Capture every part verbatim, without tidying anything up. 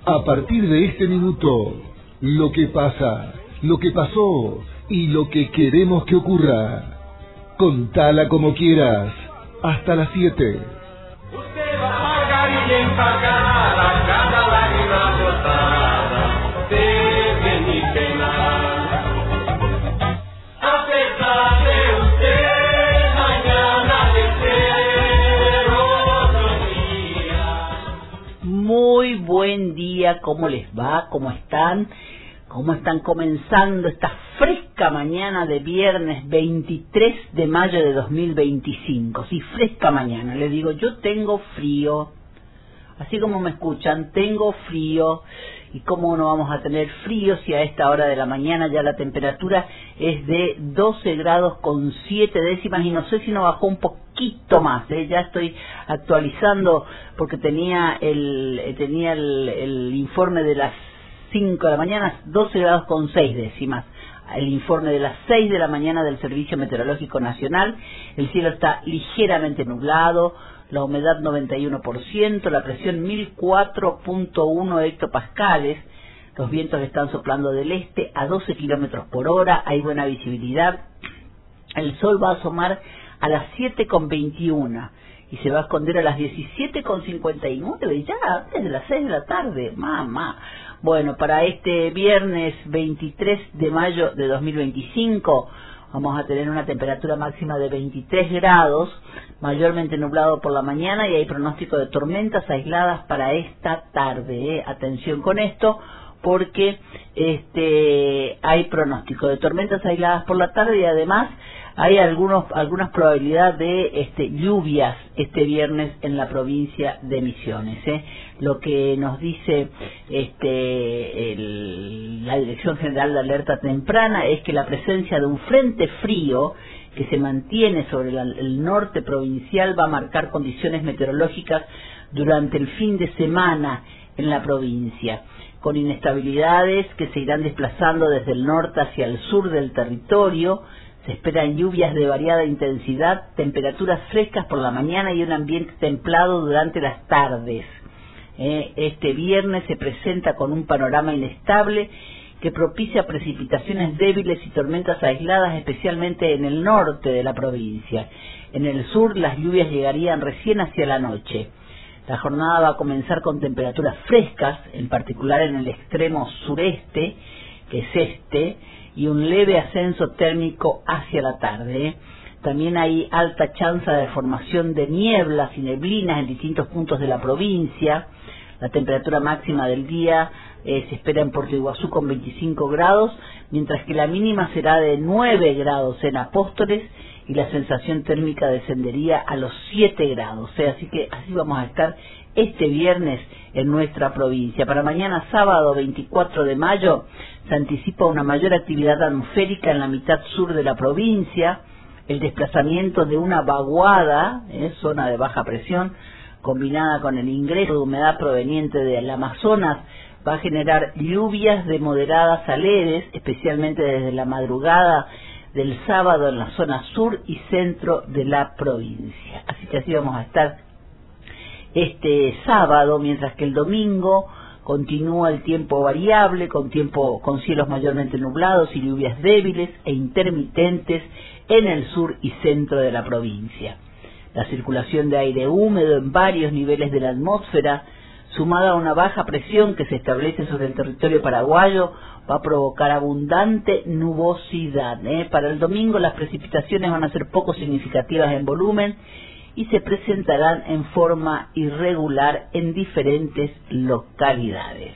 A partir de este minuto, lo que pasa, lo que pasó y lo que queremos que ocurra. Contala como quieras, hasta las siete. Usted va a pagar y bien pagada cada lágrima brotada de mi pena. A pesar de usted, mañana de ser otro día. Muy buen día, ¿cómo les va? ¿Cómo están? ¿Cómo están comenzando esta fresca mañana de viernes veintitrés de mayo de dos mil veinticinco? Sí, fresca mañana. Les digo, yo tengo frío. Así como me escuchan, tengo frío. ¿Y cómo no vamos a tener frío si a esta hora de la mañana ya la temperatura es de doce grados con siete décimas? Y no sé si no bajó un poquito más, ¿eh? Ya estoy actualizando porque tenía el, tenía el, el informe de las cinco de la mañana, doce grados con seis décimas. El informe de las seis de la mañana del Servicio Meteorológico Nacional. El cielo está ligeramente nublado, la humedad noventa y uno por ciento, la presión mil cuatro punto uno hectopascales, los vientos están soplando del este a doce kilómetros por hora, hay buena visibilidad, el sol va a asomar a las siete con veintiuno y se va a esconder a las diecisiete con cincuenta y nueve, ya antes de las seis de la tarde, mamá. Bueno, para este viernes veintitrés de mayo de dos mil veinticinco vamos a tener una temperatura máxima de veintitrés grados, mayormente nublado por la mañana y hay pronóstico de tormentas aisladas para esta tarde. ¿eh? Atención con esto, porque este hay pronóstico de tormentas aisladas por la tarde y además hay algunos algunas probabilidades de este lluvias este viernes en la provincia de Misiones. ¿eh? Lo que nos dice este el, la Dirección General de Alerta Temprana es que la presencia de un frente frío que se mantiene sobre la, el norte provincial va a marcar condiciones meteorológicas durante el fin de semana en la provincia, con inestabilidades que se irán desplazando desde el norte hacia el sur del territorio. Se esperan lluvias de variada intensidad, temperaturas frescas por la mañana y un ambiente templado durante las tardes. Eh, este viernes se presenta con un panorama inestable que propicia precipitaciones débiles y tormentas aisladas, especialmente en el norte de la provincia. En el sur las lluvias llegarían recién hacia la noche. La jornada va a comenzar con temperaturas frescas, en particular en el extremo sureste, que es este, y un leve ascenso térmico hacia la tarde. También hay alta chance de formación de nieblas y neblinas en distintos puntos de la provincia. La temperatura máxima del día eh, se espera en Puerto Iguazú con veinticinco grados, mientras que la mínima será de nueve grados en Apóstoles y la sensación térmica descendería a los siete grados. O sea, así que así vamos a estar este viernes en nuestra provincia. Para mañana sábado veinticuatro de mayo se anticipa una mayor actividad atmosférica en la mitad sur de la provincia, el desplazamiento de una vaguada, eh, zona de baja presión, combinada con el ingreso de humedad proveniente del Amazonas, va a generar lluvias de moderadas a leves, especialmente desde la madrugada del sábado en la zona sur y centro de la provincia. Así que así vamos a estar este sábado, mientras que el domingo continúa el tiempo variable, con tiempo con cielos mayormente nublados y lluvias débiles e intermitentes en el sur y centro de la provincia. La circulación de aire húmedo en varios niveles de la atmósfera, sumada a una baja presión que se establece sobre el territorio paraguayo, va a provocar abundante nubosidad. ¿eh? Para el domingo las precipitaciones van a ser poco significativas en volumen y se presentarán en forma irregular en diferentes localidades.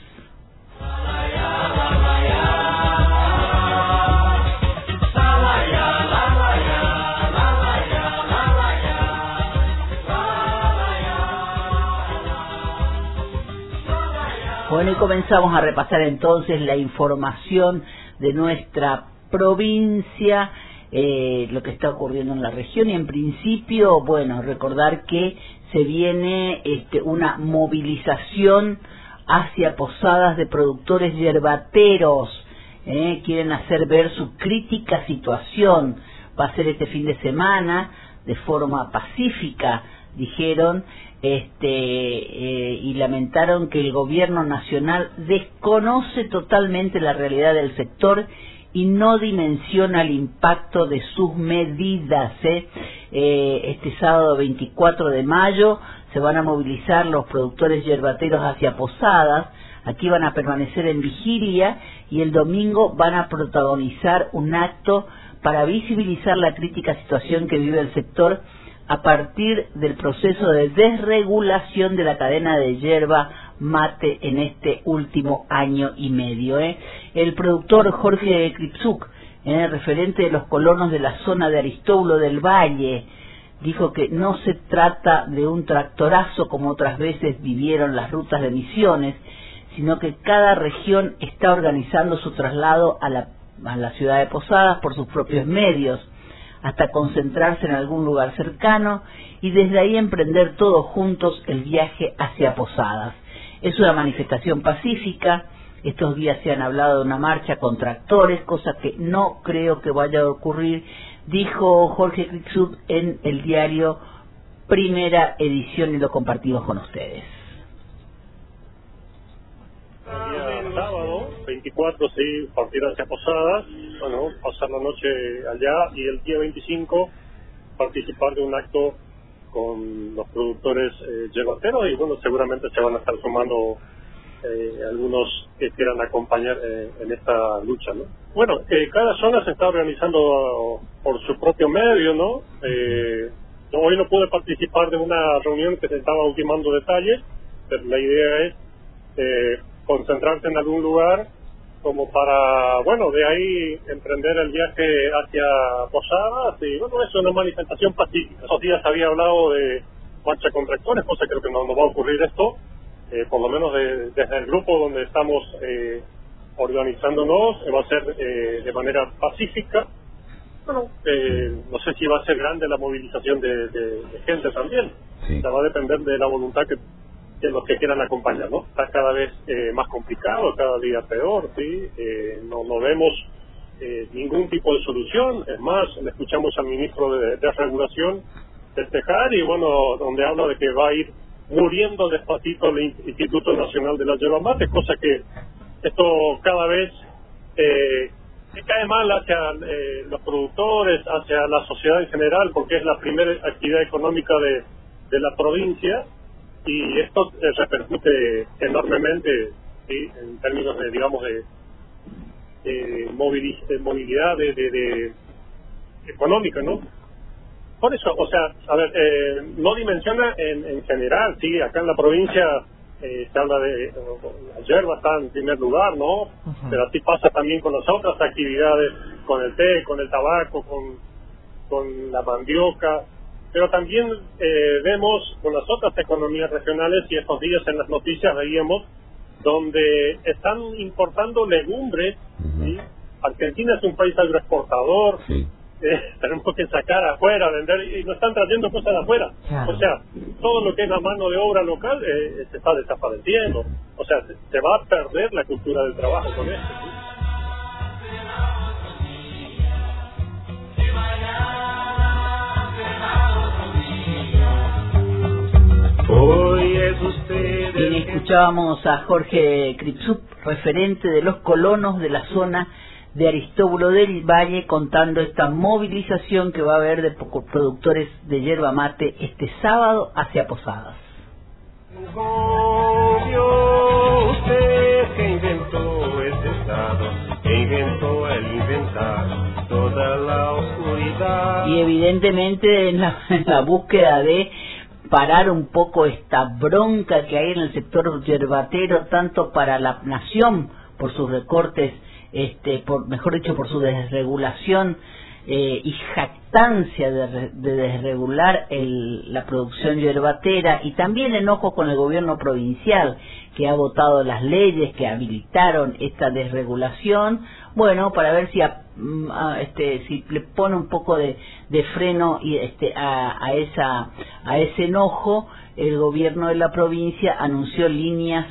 Bueno, y comenzamos a repasar entonces la información de nuestra provincia, eh, lo que está ocurriendo en la región. Y en principio, bueno, recordar que se viene este, una movilización hacia posadas de productores yerbateros, eh, quieren hacer ver su crítica situación. Va a ser este fin de semana de forma pacífica, dijeron, este eh, y lamentaron que el gobierno nacional desconoce totalmente la realidad del sector y no dimensiona el impacto de sus medidas. ¿eh? Eh, este sábado veinticuatro de mayo se van a movilizar los productores yerbateros hacia Posadas. Aquí van a permanecer en vigilia y el domingo van a protagonizar un acto para visibilizar la crítica situación que vive el sector a partir del proceso de desregulación de la cadena de yerba mate en este último año y medio. ¿eh? El productor Jorge Kripsuk, eh, referente de los colonos de la zona de Aristóbulo del Valle, dijo que no se trata de un tractorazo como otras veces vivieron las rutas de Misiones, sino que cada región está organizando su traslado a la, a la ciudad de Posadas por sus propios medios, hasta concentrarse en algún lugar cercano y desde ahí emprender todos juntos el viaje hacia Posadas. Es una manifestación pacífica. Estos días se han hablado de una marcha con tractores, cosa que no creo que vaya a ocurrir, dijo Jorge Kripsuk en el diario Primera Edición, y lo compartimos con ustedes. El día sábado veinticuatro sí, partir hacia Posadas, bueno, pasar la noche allá, y el día veinticinco participar de un acto con los productores eh, yerbateros, y bueno, seguramente se van a estar sumando eh, algunos que quieran acompañar eh, en esta lucha, ¿no? Bueno, eh, cada zona se está organizando por su propio medio, ¿no? Eh, hoy no pude participar de una reunión que se estaba ultimando detalles, pero la idea es eh, concentrarse en algún lugar como para, bueno, de ahí emprender el viaje hacia Posadas, y bueno, es una manifestación pacífica. Esos días había hablado de marcha con tractores, cosa creo que no nos va a ocurrir esto, eh, por lo menos de, desde el grupo donde estamos eh, organizándonos, eh, va a ser eh, de manera pacífica. Bueno, eh, no sé si va a ser grande la movilización de, de, de gente también, sí. O sea, va a depender de la voluntad que de los que quieran acompañar, ¿no? Está cada vez eh, más complicado, cada día peor, ¿sí? Eh, no, no vemos eh, ningún tipo de solución. Es más, le escuchamos al ministro de, de Regulación festejar, y bueno, donde habla de que va a ir muriendo despacito el Instituto Nacional de la Yerba Mate, cosa que esto cada vez eh, cae mal hacia eh, los productores, hacia la sociedad en general, porque es la primera actividad económica de, de la provincia. Y esto eh, repercute enormemente, ¿sí? En términos de, digamos, de, de, movili de movilidad de, de, de económica, ¿no? Por eso, o sea, a ver, eh, no dimensiona en, en general, sí, acá en la provincia eh, se habla de, eh, la yerba está en primer lugar, ¿no? Uh-huh. Pero así pasa también con las otras actividades, con el té, con el tabaco, con, con la mandioca. Pero también eh, vemos con las otras economías regionales, y estos días en las noticias veíamos, donde están importando legumbres, uh-huh. ¿Sí? Argentina es un país agroexportador, sí. eh, tenemos que sacar afuera, vender, y nos están trayendo cosas de afuera. Claro. O sea, todo lo que es la mano de obra local eh, se está desapareciendo. O sea, se, se va a perder la cultura del trabajo con esto, ¿sí? Hoy es usted. Y escuchábamos a Jorge Kripsuk, referente de los colonos de la zona de Aristóbulo del Valle, contando esta movilización que va a haber de productores de yerba mate este sábado hacia Posadas. Obvio, usted que inventó este estado, que inventó el inventar toda la oscuridad. Y evidentemente en la, en la búsqueda de parar un poco esta bronca que hay en el sector yerbatero, tanto para la nación por sus recortes, este, por mejor dicho, por su desregulación eh, y jactancia de, de desregular el, la producción yerbatera, y también enojo con el gobierno provincial que ha votado las leyes que habilitaron esta desregulación, bueno, para ver si a, a, este si le pone un poco de, de freno y este a, a esa a ese enojo. El gobierno de la provincia anunció líneas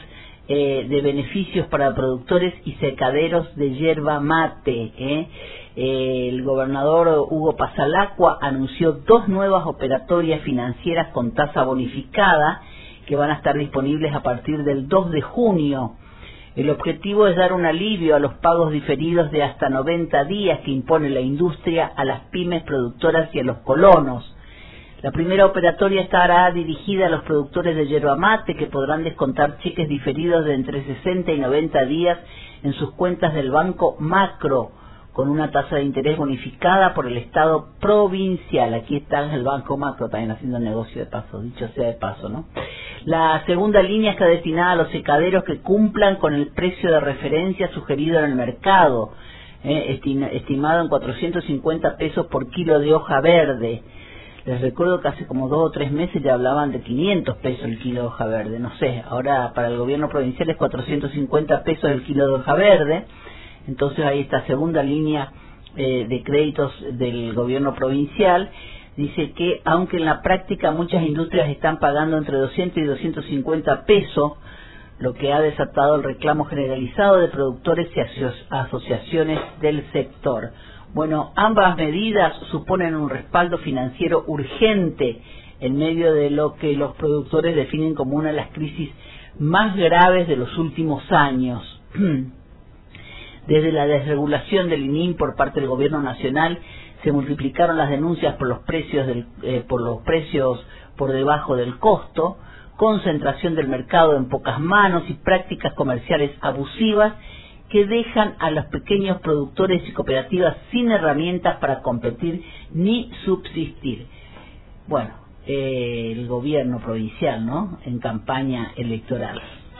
eh, de beneficios para productores y secaderos de yerba mate. ¿eh? Eh, el gobernador Hugo Pasalacqua anunció dos nuevas operatorias financieras con tasa bonificada que van a estar disponibles a partir del dos de junio. El objetivo es dar un alivio a los pagos diferidos de hasta noventa días que impone la industria a las pymes productoras y a los colonos. La primera operatoria estará dirigida a los productores de yerba mate, que podrán descontar cheques diferidos de entre sesenta y noventa días en sus cuentas del Banco Macro, con una tasa de interés bonificada por el Estado provincial. Aquí está el Banco Macro también haciendo negocio de paso, dicho sea de paso, ¿no? La segunda línea está destinada a los secaderos que cumplan con el precio de referencia sugerido en el mercado, eh, estimado en cuatrocientos cincuenta pesos por kilo de hoja verde. Les recuerdo que hace como dos o tres meses ya hablaban de quinientos pesos el kilo de hoja verde. No sé, ahora para el gobierno provincial es cuatrocientos cincuenta pesos el kilo de hoja verde. Entonces hay esta segunda línea eh, de créditos del gobierno provincial. Dice que aunque en la práctica muchas industrias están pagando entre doscientos y doscientos cincuenta pesos, lo que ha desatado el reclamo generalizado de productores y aso asociaciones del sector. Bueno, ambas medidas suponen un respaldo financiero urgente en medio de lo que los productores definen como una de las crisis más graves de los últimos años. Desde la desregulación del I N I M por parte del gobierno nacional se multiplicaron las denuncias por los precios del, eh, por los precios por debajo del costo, concentración del mercado en pocas manos y prácticas comerciales abusivas que dejan a los pequeños productores y cooperativas sin herramientas para competir ni subsistir. Bueno, eh, el gobierno provincial, ¿no?, en campaña electoral.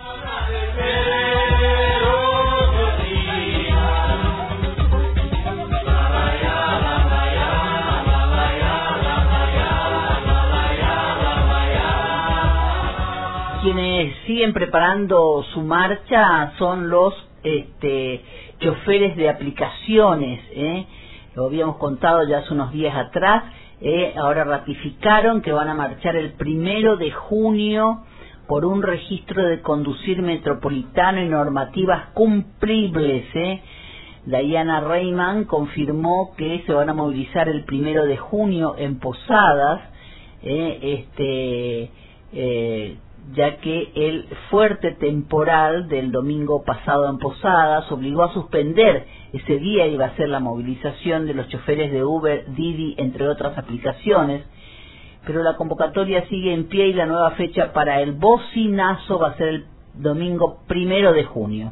Quienes siguen preparando su marcha son los este, choferes de aplicaciones, ¿eh? Lo habíamos contado ya hace unos días atrás, ¿eh? Ahora ratificaron que van a marchar el primero de junio por un registro de conducir metropolitano y normativas cumplibles, ¿eh? Dayana Reiman confirmó que se van a movilizar el primero de junio en Posadas, ¿eh? este eh, ya que el fuerte temporal del domingo pasado en Posadas obligó a suspender ese día. Iba a ser la movilización de los choferes de Uber, Didi, entre otras aplicaciones, pero la convocatoria sigue en pie y la nueva fecha para el bocinazo va a ser el domingo primero de junio.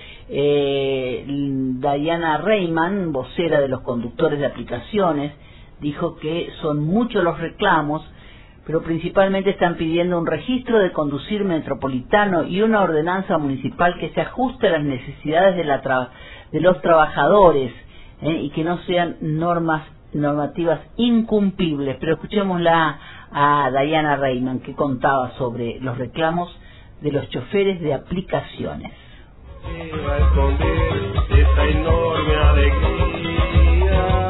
Eh, Dayana Reiman, vocera de los conductores de aplicaciones, dijo que son muchos los reclamos, pero principalmente están pidiendo un registro de conducir metropolitano y una ordenanza municipal que se ajuste a las necesidades de, la tra de los trabajadores, ¿eh? y que no sean normas normativas incumplibles. Pero escuchémosla a Dayana Reiman, que contaba sobre los reclamos de los choferes de aplicaciones. Va a esconder esta enorme alegría.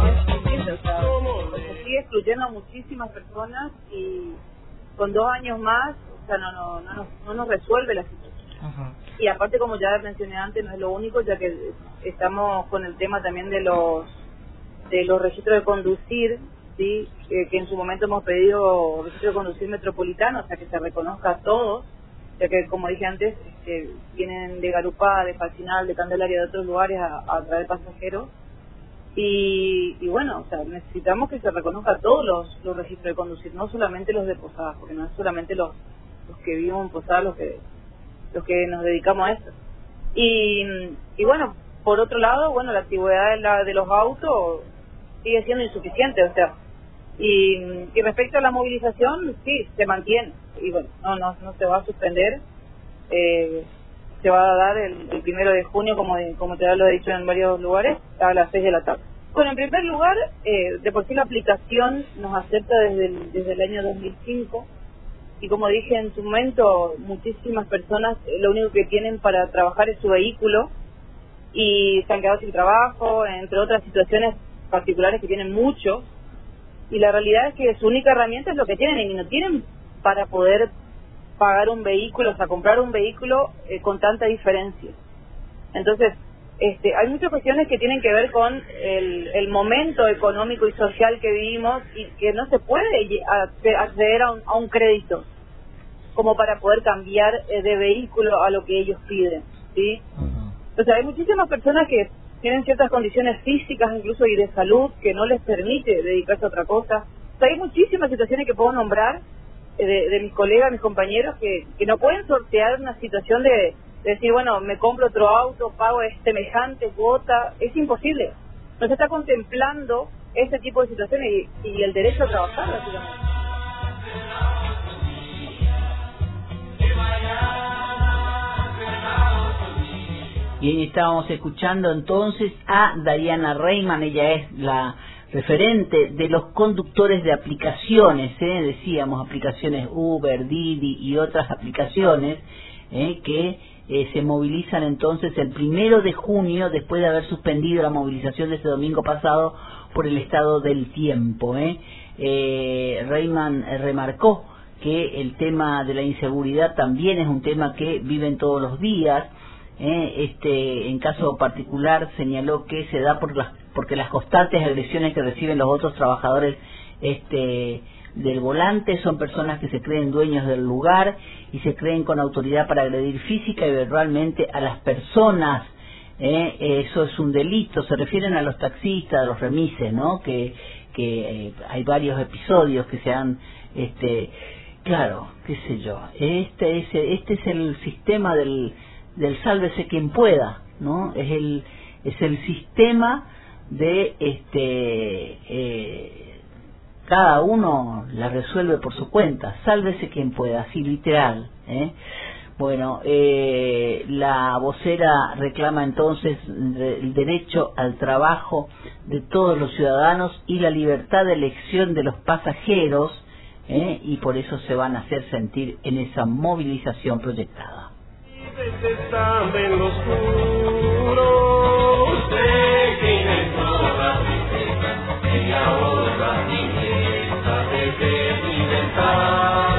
Excluyendo a muchísimas personas y con dos años más, o sea, no, no, no, nos, no nos resuelve la situación. Ajá. Y aparte, como ya mencioné antes, no es lo único, ya que estamos con el tema también de los de los registros de conducir, sí, que, que en su momento hemos pedido registro de conducir metropolitano, o sea, que se reconozca a todos, ya que, como dije antes, este, vienen de Garupá, de Falcinal, de Candelaria, de otros lugares a, a traer pasajeros. Y, y bueno, o sea, necesitamos que se reconozca todos los, los registros de conducir, no solamente los de Posadas, porque no es solamente los, los que vivimos en Posadas los que los que nos dedicamos a esto. Y, y bueno, por otro lado, bueno, la antigüedad de, la, de los autos sigue siendo insuficiente, o sea, y, y respecto a la movilización, sí, se mantiene, y bueno, no, no, no se va a suspender, eh, se va a dar el, el primero de junio, como, de, como te lo he dicho en varios lugares, a las seis de la tarde. Bueno, en primer lugar, eh, de por sí la aplicación nos acepta desde el, desde el año dos mil cinco, y como dije en su momento, muchísimas personas eh, lo único que tienen para trabajar es su vehículo, y se han quedado sin trabajo, entre otras situaciones particulares que tienen muchos, y la realidad es que su única herramienta es lo que tienen, y no tienen para poder pagar un vehículo, o sea, comprar un vehículo eh, con tanta diferencia. Entonces, este, hay muchas cuestiones que tienen que ver con el, el momento económico y social que vivimos y que no se puede acceder a un, a un crédito como para poder cambiar eh, de vehículo a lo que ellos piden, ¿sí? O sea, hay muchísimas personas que tienen ciertas condiciones físicas, incluso y de salud, que no les permite dedicarse a otra cosa. O sea, hay muchísimas situaciones que puedo nombrar eh, de, de mis colegas, mis compañeros, que, que no pueden sortear una situación de, de decir, bueno, me compro otro auto, pago semejante cuota. Es imposible. No se está contemplando ese tipo de situaciones y, y el derecho a trabajar, básicamente. Bien, estábamos escuchando entonces a Dariana Reimann. Ella es la referente de los conductores de aplicaciones, ¿eh? decíamos, aplicaciones Uber, Didi y otras aplicaciones ¿eh? que eh, se movilizan entonces el primero de junio, después de haber suspendido la movilización de ese domingo pasado por el estado del tiempo. ¿eh? Eh, Reimann remarcó que el tema de la inseguridad también es un tema que viven todos los días. Eh, este, en caso particular señaló que se da por las, porque las constantes agresiones que reciben los otros trabajadores este, del volante son personas que se creen dueños del lugar y se creen con autoridad para agredir física y verbalmente a las personas. Eh, eso es un delito. Se refieren a los taxistas, a los remises, ¿no? Que, que eh, hay varios episodios que se han, este, claro, qué sé yo. Este es, este es el sistema del del sálvese quien pueda, ¿no? Es el es el sistema de este eh, cada uno la resuelve por su cuenta, sálvese quien pueda, así literal, ¿eh? Bueno, eh, la vocera reclama entonces el derecho al trabajo de todos los ciudadanos y la libertad de elección de los pasajeros, ¿eh? Y por eso se van a hacer sentir en esa movilización proyectada. Estando en lo oscuro, usted que inventó la tristeza y ahora tristeza de libertad.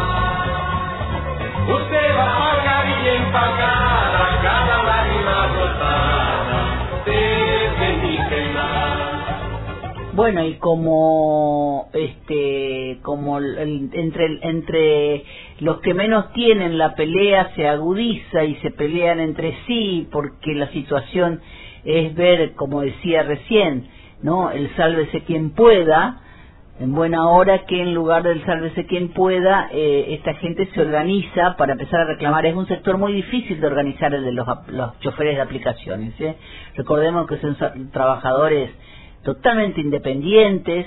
Usted va a pagar y empacar a cada lágrima brotada desde mi penar. Bueno, y como este como el, entre entre los que menos tienen, la pelea se agudiza y se pelean entre sí, porque la situación es ver, como decía recién, ¿no? El sálvese quien pueda, en buena hora que en lugar del sálvese quien pueda, eh, esta gente se organiza para empezar a reclamar. Es un sector muy difícil de organizar, el de los, los choferes de aplicaciones, ¿eh? Recordemos que son trabajadores totalmente independientes,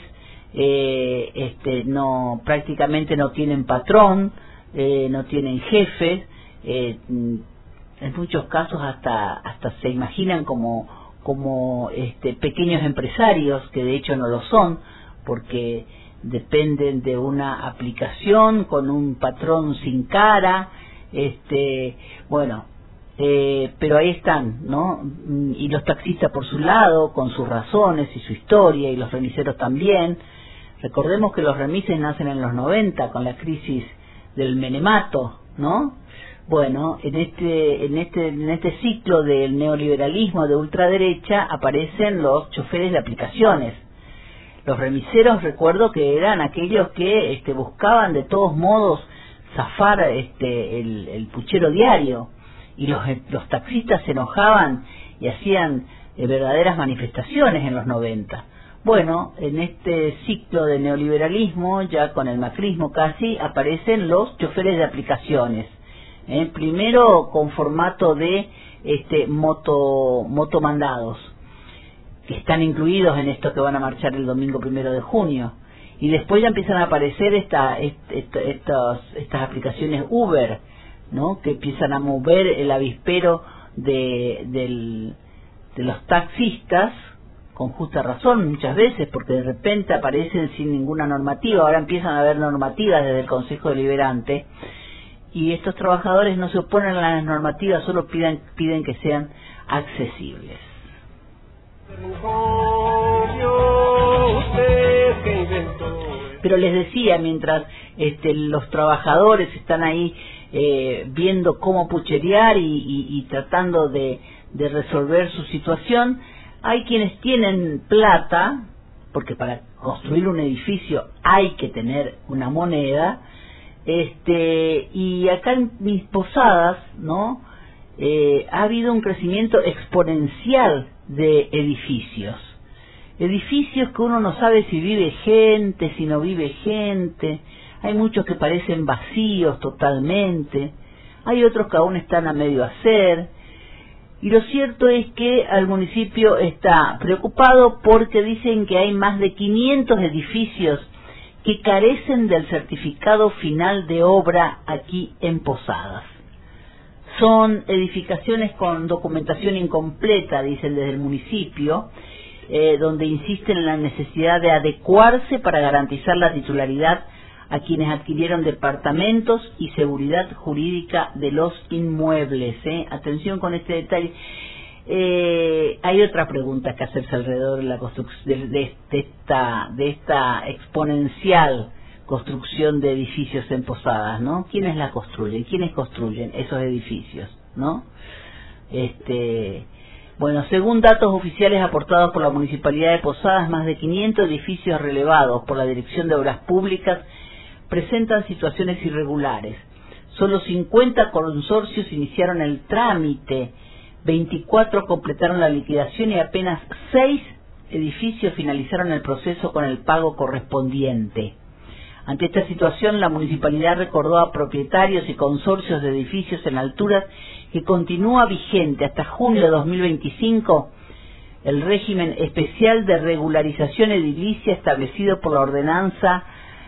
eh, este, no prácticamente no tienen patrón, eh, no tienen jefes, eh, en muchos casos hasta hasta se imaginan como como este, pequeños empresarios, que de hecho no lo son, porque dependen de una aplicación con un patrón sin cara, este, bueno. Eh, pero ahí están, ¿no? Y los taxistas por su lado, con sus razones y su historia, y los remiseros también. Recordemos que los remises nacen en los noventa con la crisis del menemato, ¿no? Bueno, en este en este en este ciclo del neoliberalismo de ultraderecha aparecen los choferes de aplicaciones. Los remiseros, recuerdo que eran aquellos que este, buscaban de todos modos zafar este el, el puchero diario. Y los, los taxistas se enojaban y hacían eh, verdaderas manifestaciones en los noventa. Bueno, en este ciclo de neoliberalismo, ya con el macrismo casi, aparecen los choferes de aplicaciones. ¿eh? Primero con formato de este moto motomandados, que están incluidos en esto que van a marchar el domingo primero de junio. Y después ya empiezan a aparecer esta, esta, estos, estas aplicaciones Uber, ¿no? Que empiezan a mover el avispero de, del, de los taxistas, con justa razón muchas veces, porque de repente aparecen sin ninguna normativa. Ahora empiezan a haber normativas desde el Consejo Deliberante, y estos trabajadores no se oponen a las normativas, solo piden, piden que sean accesibles. Pero les decía, mientras este, los trabajadores están ahí eh, viendo cómo pucherear y, y, y tratando de, de resolver su situación. Hay quienes tienen plata, porque para construir un edificio hay que tener una moneda, este y acá en mis Posadas, ¿no? Eh, ha habido un crecimiento exponencial de edificios. Edificios que uno no sabe si vive gente, si no vive gente. Hay muchos que parecen vacíos totalmente. Hay otros que aún están a medio hacer. Y lo cierto es que el municipio está preocupado porque dicen que hay más de quinientos edificios que carecen del certificado final de obra aquí en Posadas. Son edificaciones con documentación incompleta, dicen desde el municipio, eh, donde insisten en la necesidad de adecuarse para garantizar la titularidad a quienes adquirieron departamentos y seguridad jurídica de los inmuebles. ¿eh? Atención con este detalle. Eh, hay otra pregunta que hacerse alrededor de la construcción de, de, de esta de esta exponencial construcción de edificios en Posadas, ¿no? ¿Quiénes la construyen? ¿Quiénes construyen esos edificios, no? Este, bueno, según datos oficiales aportados por la Municipalidad de Posadas, más de quinientos edificios relevados por la Dirección de Obras Públicas presentan situaciones irregulares. Solo cincuenta consorcios iniciaron el trámite, veinticuatro completaron la liquidación y apenas seis edificios finalizaron el proceso con el pago correspondiente. Ante esta situación, la municipalidad recordó a propietarios y consorcios de edificios en alturas que continúa vigente hasta junio de dos mil veinticinco el régimen especial de regularización edilicia establecido por la ordenanza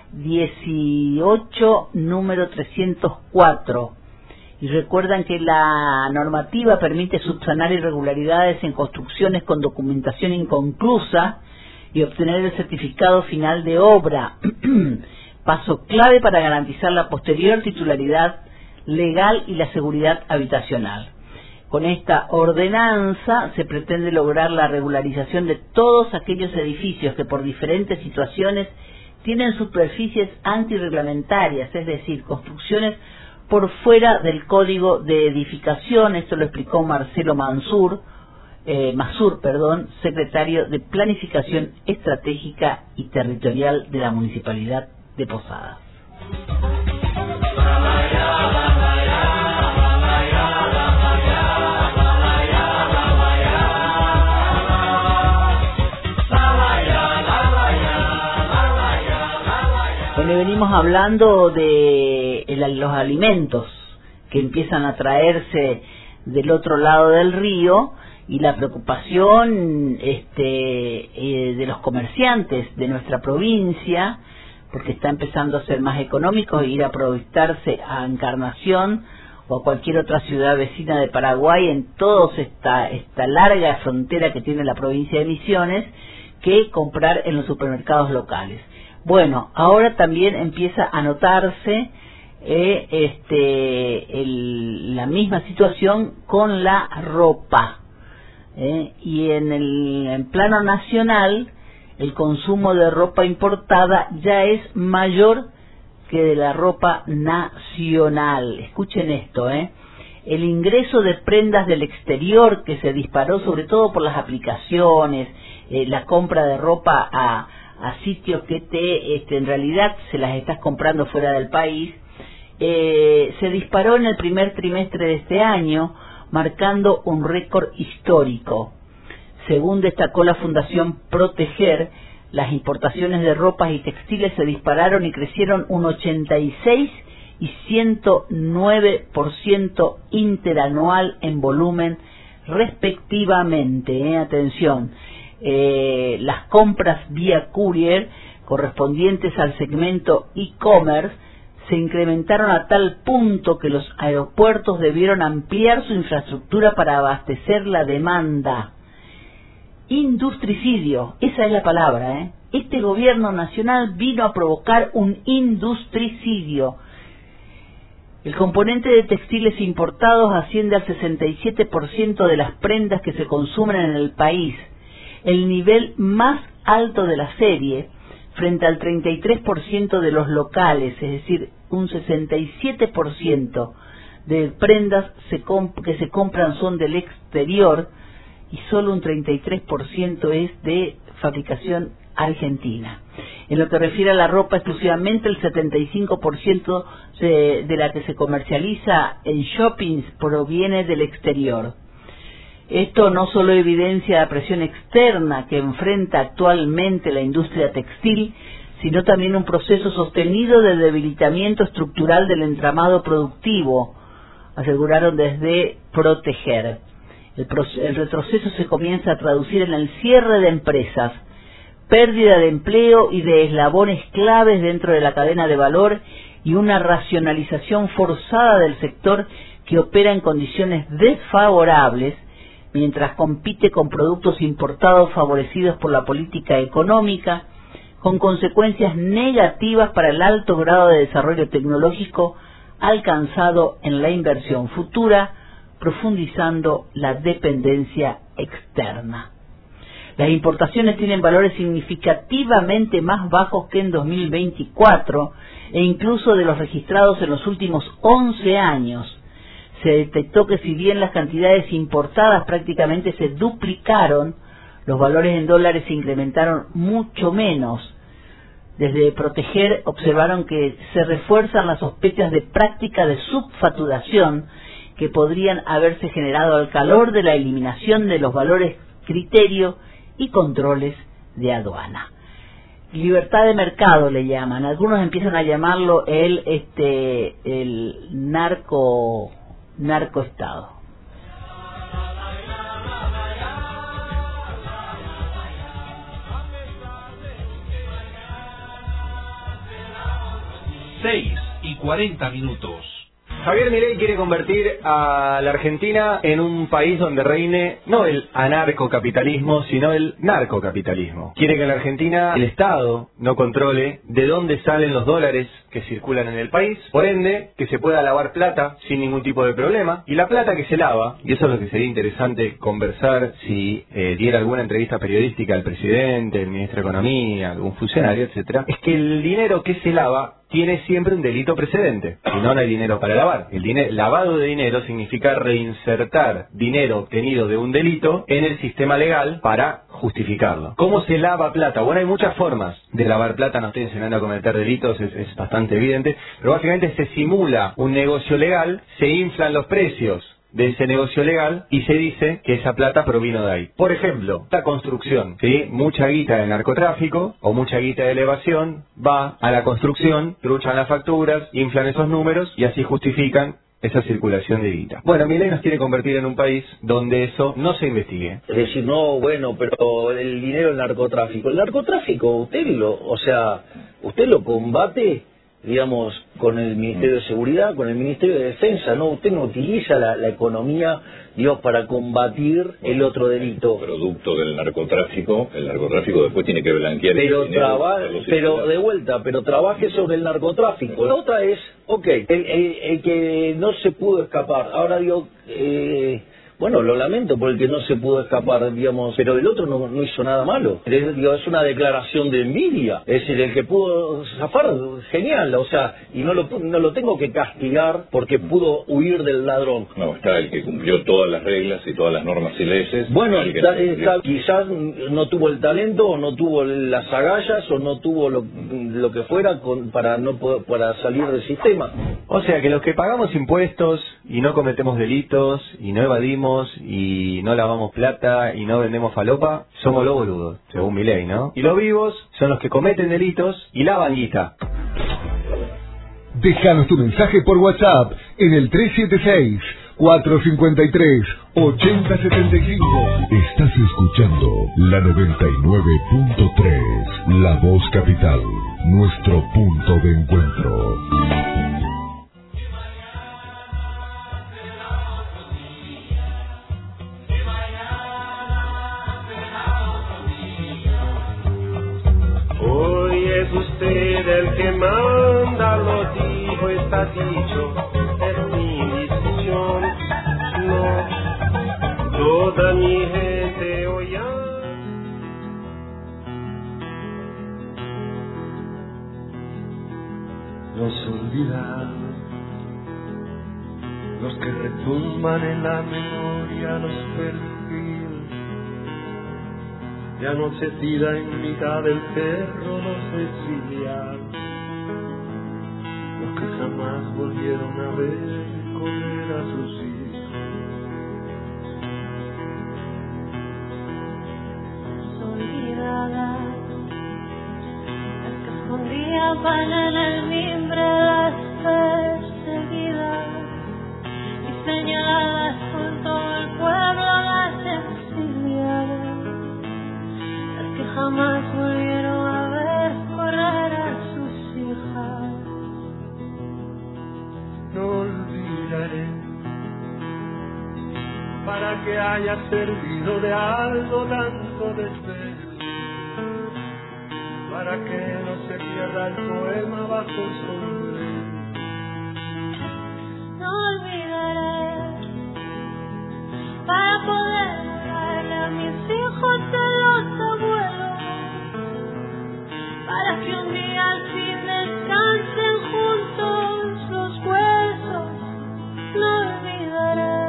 dieciocho número trescientos cuatro. Y recuerdan que la normativa permite subsanar irregularidades en construcciones con documentación inconclusa y obtener el certificado final de obra, paso clave para garantizar la posterior titularidad legal y la seguridad habitacional. Con esta ordenanza se pretende lograr la regularización de todos aquellos edificios que por diferentes situaciones tienen superficies antirreglamentarias, es decir, construcciones por fuera del código de edificación. Esto lo explicó Marcelo Mansur, eh, Masur, perdón, secretario de Planificación Estratégica y Territorial de la Municipalidad de Posadas. Bueno, venimos hablando de el, los alimentos que empiezan a traerse del otro lado del río y la preocupación este, eh, de los comerciantes de nuestra provincia, porque está empezando a ser más económico ir a aprovecharse a Encarnación o a cualquier otra ciudad vecina de Paraguay en toda esta, esta larga frontera que tiene la provincia de Misiones, que comprar en los supermercados locales. Bueno, ahora también empieza a notarse eh, este, el, la misma situación con la ropa. Eh, y en el en plano nacional, el consumo de ropa importada ya es mayor que de la ropa nacional. Escuchen esto, ¿eh? El ingreso de prendas del exterior que se disparó sobre todo por las aplicaciones, eh, la compra de ropa a, a sitios que te, este, en realidad se las estás comprando fuera del país, eh, se disparó en el primer trimestre de este año, marcando un récord histórico. Según destacó la Fundación Proteger, las importaciones de ropas y textiles se dispararon y crecieron un ochenta y seis y ciento nueve por ciento interanual en volumen respectivamente. ¿eh? Atención, eh, las compras vía courier correspondientes al segmento e-commerce se incrementaron a tal punto que los aeropuertos debieron ampliar su infraestructura para abastecer la demanda. Industricidio, esa es la palabra, ¿eh? Este gobierno nacional vino a provocar un industricidio. El componente de textiles importados asciende al sesenta y siete por ciento de las prendas que se consumen en el país, el nivel más alto de la serie, frente al treinta y tres por ciento de los locales, es decir, un sesenta y siete por ciento de prendas se comp- que se compran son del exterior y solo un treinta y tres por ciento es de fabricación argentina. En lo que refiere a la ropa, exclusivamente el setenta y cinco por ciento de, de la que se comercializa en shoppings proviene del exterior. Esto no solo evidencia la presión externa que enfrenta actualmente la industria textil, sino también un proceso sostenido de debilitamiento estructural del entramado productivo, aseguraron desde Proteger. El, el retroceso se comienza a traducir en el cierre de empresas, pérdida de empleo y de eslabones claves dentro de la cadena de valor y una racionalización forzada del sector que opera en condiciones desfavorables mientras compite con productos importados favorecidos por la política económica, con consecuencias negativas para el alto grado de desarrollo tecnológico alcanzado en la inversión futura, profundizando la dependencia externa. Las importaciones tienen valores significativamente más bajos que en dos mil veinticuatro e incluso de los registrados en los últimos once años. Se detectó que si bien las cantidades importadas prácticamente se duplicaron, los valores en dólares se incrementaron mucho menos. Desde Proteger observaron que se refuerzan las sospechas de práctica de subfacturación que podrían haberse generado al calor de la eliminación de los valores criterio y controles de aduana. Libertad de mercado le llaman, algunos empiezan a llamarlo el este el narco narcoestado. seis y cuarenta minutos. Javier Milei quiere convertir a la Argentina en un país donde reine no el anarcocapitalismo, sino el narcocapitalismo. Quiere que en la Argentina el Estado no controle de dónde salen los dólares que circulan en el país, por ende que se pueda lavar plata sin ningún tipo de problema, y la plata que se lava, y eso es lo que sería interesante conversar si eh, diera alguna entrevista periodística al presidente, el ministro de Economía, algún funcionario, etcétera, es que el dinero que se lava tiene siempre un delito precedente, si no, no hay dinero para lavar. El dinero, lavado de dinero significa reinsertar dinero obtenido de un delito en el sistema legal para justificarlo. ¿Cómo se lava plata? Bueno, hay muchas formas de lavar plata, no estoy enseñando a cometer delitos, es, es bastante evidente, pero básicamente se simula un negocio legal, se inflan los precios de ese negocio legal y se dice que esa plata provino de ahí. Por ejemplo, la construcción, ¿sí? Mucha guita del narcotráfico o mucha guita de elevación va a la construcción, truchan las facturas, inflan esos números y así justifican esa circulación de guita. Bueno, Milei nos quiere convertir en un país donde eso no se investigue. Es decir, no, bueno, pero el dinero del narcotráfico. El narcotráfico, usted lo, o sea, usted lo combate, digamos, con el Ministerio de Seguridad, con el Ministerio de Defensa, ¿no? Usted no utiliza la, la economía, digamos, para combatir el otro delito. Producto del narcotráfico, el narcotráfico después tiene que blanquear pero ese dinero. Traba, pero de vuelta, pero trabaje sobre el narcotráfico. La otra es, ok, el, el, el que no se pudo escapar, ahora digo, eh, bueno, lo lamento por el que no se pudo escapar, digamos, pero el otro no, no hizo nada malo. Es, digo, es una declaración de envidia. Es decir, el que pudo zafar, genial, o sea, y no lo, no lo tengo que castigar porque pudo huir del ladrón. No, está el que cumplió todas las reglas y todas las normas y leyes. Bueno, el que está, no está, quizás no tuvo el talento, o no tuvo las agallas, o no tuvo lo, lo que fuera con, para, no, para salir del sistema. O sea que los que pagamos impuestos y no cometemos delitos y no evadimos y no lavamos plata y no vendemos falopa, somos los boludos, según Milei, ¿no? Y los vivos son los que cometen delitos y lavan guita. Déjanos tu mensaje por WhatsApp en el tres siete seis, cuatro cinco tres, ocho cero siete cinco. Estás escuchando la noventa y nueve punto tres, La Voz Capital, nuestro punto de encuentro. Hoy es usted el que manda, lo dijo, está dicho, es mi discusión. No, toda mi gente oye. olvidar, los que retumban en la memoria los perfiles de anochecida en mitad del cerro los exiliados, los que jamás volvieron a ver correr a sus hijos. Olvidadas, las que escondían pan en el mimbre, las perseguidas y señaladas por todo el pueblo, las exiliadas, las que jamás volvieron a ver correr a sus hijas. No olvidaré, para que haya servido de algo tanto deseo, para que no se pierda el poema bajo el sombrero. No olvidaré, para poder darle a mis hijos de los abuelos, para que un día al fin descansen juntos los huesos. No olvidaré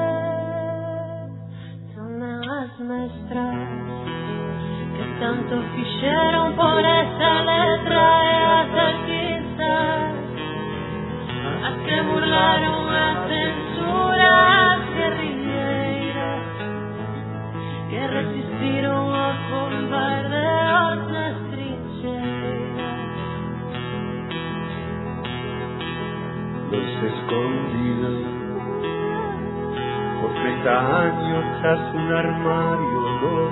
las maestras que tanto ficharon por esa letra de las artistas, las que burlaron la censura, las guerrilleras que resistieron a bombardeos las trincheras. Los escondidos por treinta años tras un armario, los,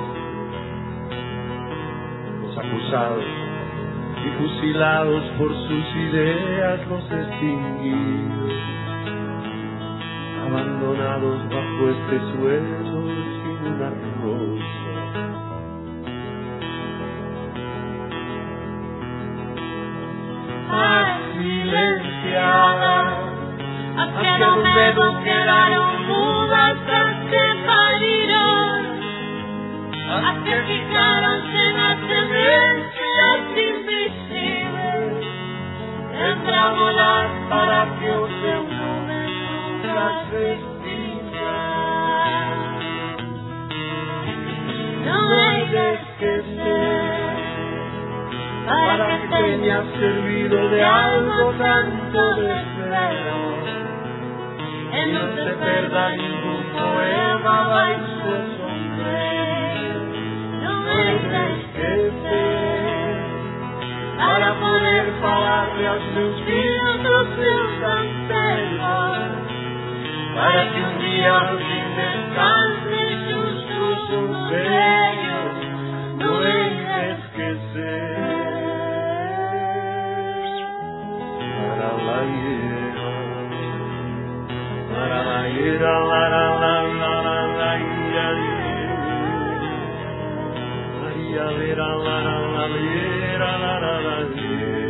los acusados y fusilados por sus ideas, los extinguidos, abandonados bajo este suelo sin una rosa. Ah, silenciadas, hacia donde no quedaron dudas, las que parieron, las que fijaron en ascendencias invisibles, entra a volar para que use un momento nunca se extinga. No dejes que ser, para que tenga servido de algo tanto deseo, que no se perda ningún poema bajo el sombrero. No dejes que ser, para poder pagarle a sus hijos los seus antelos, para que un día al fin descansen sus unos bellos. No dejes que ser, para la hierba, para la hierba, la la la la la la hierba, la hierba, la la la hierba, la la la hierba.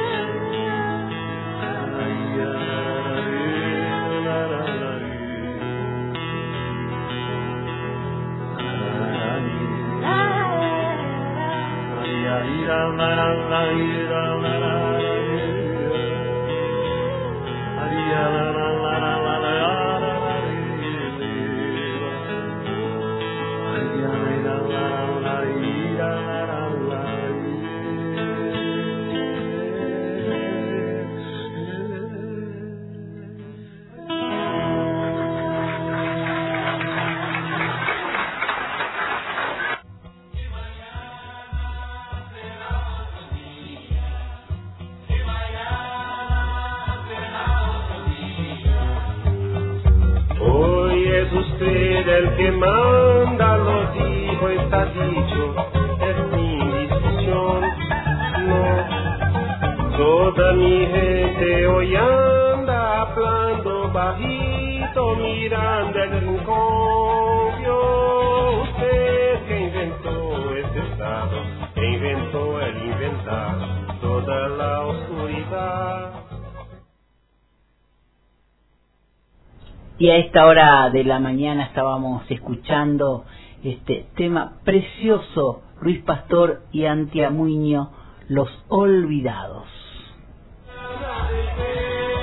El que manda lo dijo, está dicho, es mi decisión. No, toda mi gente hoy anda hablando bajito, mirando el rincón. Vio usted que inventó este estado, que inventó el inventar toda la oscuridad. Y a esta hora de la mañana estábamos escuchando este tema precioso, Luis Pastor y Antia Muño, Los Olvidados.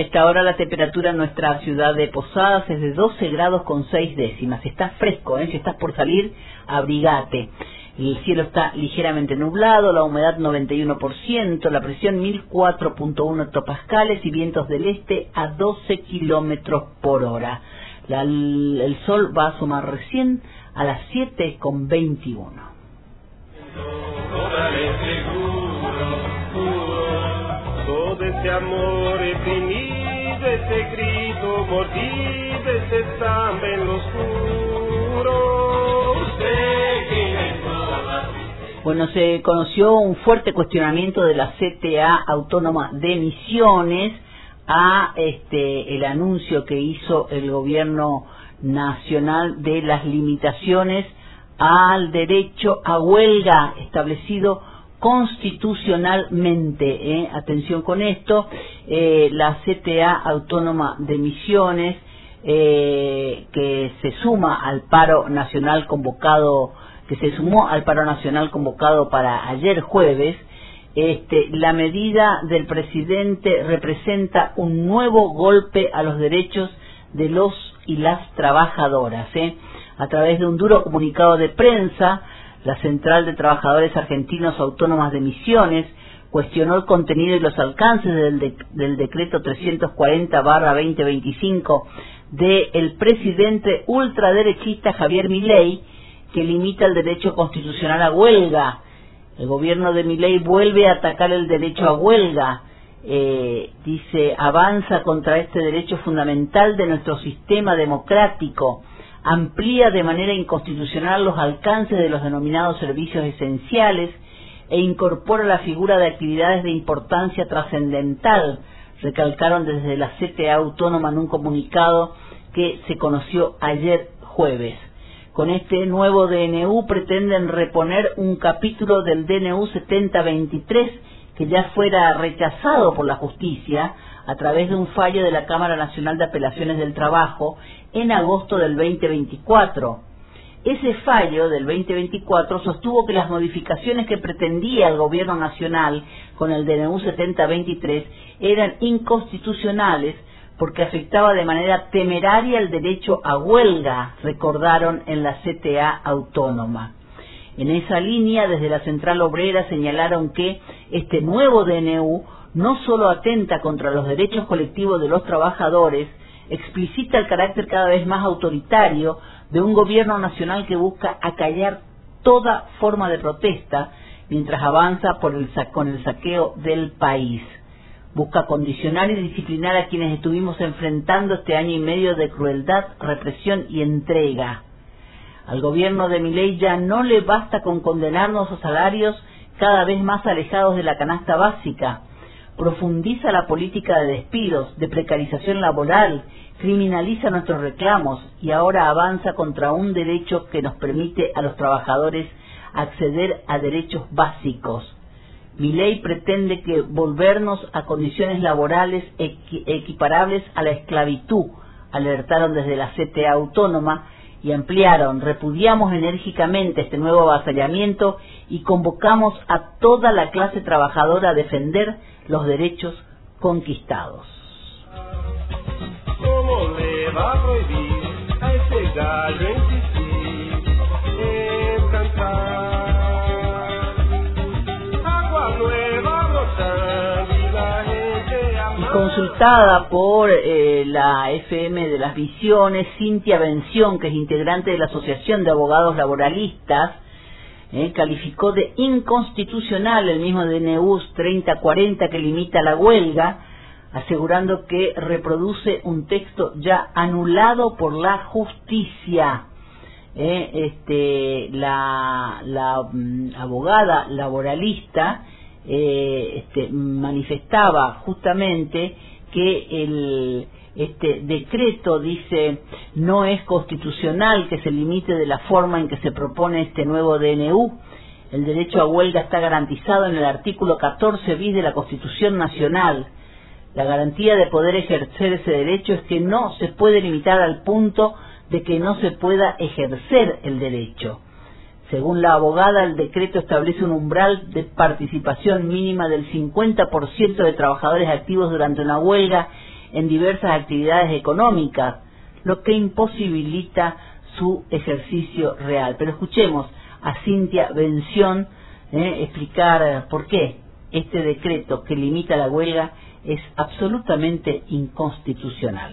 esta hora la temperatura en nuestra ciudad de Posadas es de doce grados con seis décimas. Está fresco, ¿eh? Si estás por salir, abrigate. El cielo está ligeramente nublado, la humedad noventa y uno por ciento, la presión mil cuatro punto uno hectopascales y vientos del este a doce kilómetros por hora. La, el sol va a asomar recién a las siete con veintiuno. Todo ese amor reprimido, ese grito mordido, ese sangre en lo oscuro. Usted que Bueno, se conoció un fuerte cuestionamiento de la C T A Autónoma de Misiones a este el anuncio que hizo el gobierno nacional de las limitaciones al derecho a huelga establecido constitucionalmente. ¿eh? Atención con esto, eh, la C T A Autónoma de Misiones, eh, que se suma al paro nacional convocado, que se sumó al paro nacional convocado para ayer jueves, este, la medida del presidente representa un nuevo golpe a los derechos de los y las trabajadoras. ¿eh? A través de un duro comunicado de prensa, la Central de Trabajadores Argentinos Autónomas de Misiones cuestionó el contenido y los alcances del, de, del decreto trescientos cuarenta barra veinte veinticinco del presidente ultraderechista Javier Milei, que limita el derecho constitucional a huelga. El gobierno de Milei vuelve a atacar el derecho a huelga. Eh, dice, avanza contra este derecho fundamental de nuestro sistema democrático, amplía de manera inconstitucional los alcances de los denominados servicios esenciales e incorpora la figura de actividades de importancia trascendental, recalcaron desde la C T A Autónoma en un comunicado que se conoció ayer jueves. Con este nuevo D N U pretenden reponer un capítulo del D N U setenta veintitrés que ya fuera rechazado por la justicia a través de un fallo de la Cámara Nacional de Apelaciones del Trabajo en agosto del veinte veinticuatro. Ese fallo del veinte veinticuatro sostuvo que las modificaciones que pretendía el gobierno nacional con el D N U setenta veintitrés eran inconstitucionales porque afectaba de manera temeraria el derecho a huelga, recordaron en la C T A Autónoma. En esa línea, desde la Central Obrera señalaron que este nuevo D N U no solo atenta contra los derechos colectivos de los trabajadores, explicita el carácter cada vez más autoritario de un gobierno nacional que busca acallar toda forma de protesta mientras avanza por el sa- con el saqueo del país. Busca condicionar y disciplinar a quienes estuvimos enfrentando este año y medio de crueldad, represión y entrega. Al gobierno de Milei ya no le basta con condenarnos a salarios cada vez más alejados de la canasta básica. Profundiza la política de despidos, de precarización laboral, criminaliza nuestros reclamos y ahora avanza contra un derecho que nos permite a los trabajadores acceder a derechos básicos. Milei pretende que volvernos a condiciones laborales equi- equiparables a la esclavitud, alertaron desde la C T A Autónoma y ampliaron, repudiamos enérgicamente este nuevo avasallamiento y convocamos a toda la clase trabajadora a defender los derechos conquistados. ¿Cómo le va a prohibir a ese gallo insistir en cantar? Agua nueva brotando y la gente ama. Consultada por eh, la F M de las Visiones, Cintia Bención, que es integrante de la Asociación de Abogados Laboralistas, eh, calificó de inconstitucional el mismo D N U treinta cuarenta que limita la huelga, asegurando que reproduce un texto ya anulado por la justicia. Eh, este, la, la mm, abogada laboralista eh, este, manifestaba justamente que el este decreto, dice, no es constitucional que se limite de la forma en que se propone este nuevo D N U. El derecho a huelga está garantizado en el artículo catorce bis de la Constitución Nacional. La garantía de poder ejercer ese derecho es que no se puede limitar al punto de que no se pueda ejercer el derecho. Según la abogada, el decreto establece un umbral de participación mínima del cincuenta por ciento de trabajadores activos durante una huelga en diversas actividades económicas, lo que imposibilita su ejercicio real. Pero escuchemos a Cintia Bención eh, explicar por qué este decreto que limita la huelga es absolutamente inconstitucional.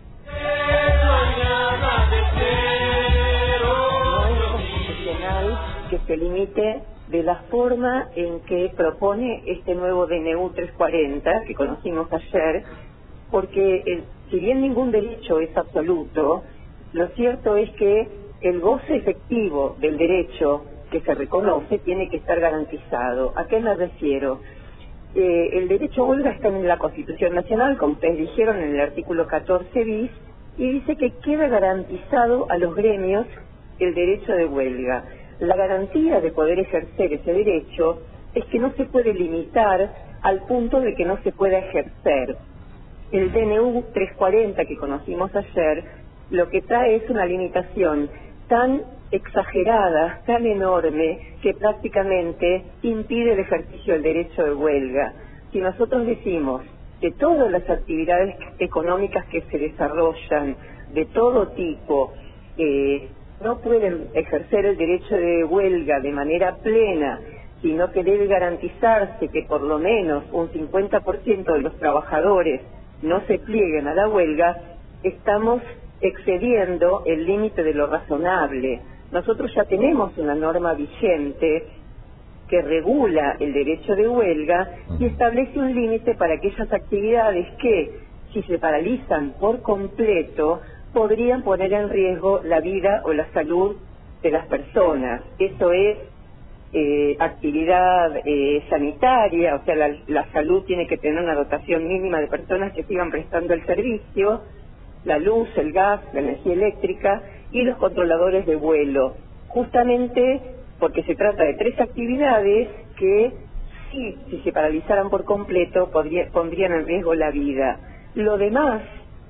Que se limite de la forma en que propone este nuevo D N U trescientos cuarenta que conocimos ayer, porque el, si bien ningún derecho es absoluto, lo cierto es que el goce efectivo del derecho que se reconoce tiene que estar garantizado. ¿A qué me refiero? Eh, el derecho a huelga está en la Constitución Nacional, como ustedes dijeron, en el artículo catorce bis, y dice que queda garantizado a los gremios el derecho de huelga. La garantía de poder ejercer ese derecho es que no se puede limitar al punto de que no se pueda ejercer. El D N U trescientos cuarenta que conocimos ayer lo que trae es una limitación tan exagerada, tan enorme, que prácticamente impide el ejercicio del derecho de huelga. Si nosotros decimos que todas las actividades económicas que se desarrollan de todo tipo eh, no pueden ejercer el derecho de huelga de manera plena, sino que debe garantizarse que por lo menos un cincuenta por ciento de los trabajadores no se plieguen a la huelga, estamos excediendo el límite de lo razonable. Nosotros ya tenemos una norma vigente que regula el derecho de huelga y establece un límite para aquellas actividades que, si se paralizan por completo, podrían poner en riesgo la vida o la salud de las personas. Eso es eh, actividad eh, sanitaria, o sea, la, la salud tiene que tener una dotación mínima de personas que sigan prestando el servicio, la luz, el gas, la energía eléctrica y los controladores de vuelo, justamente porque se trata de tres actividades que, sí, si se paralizaran por completo, podría, pondrían en riesgo la vida. Lo demás,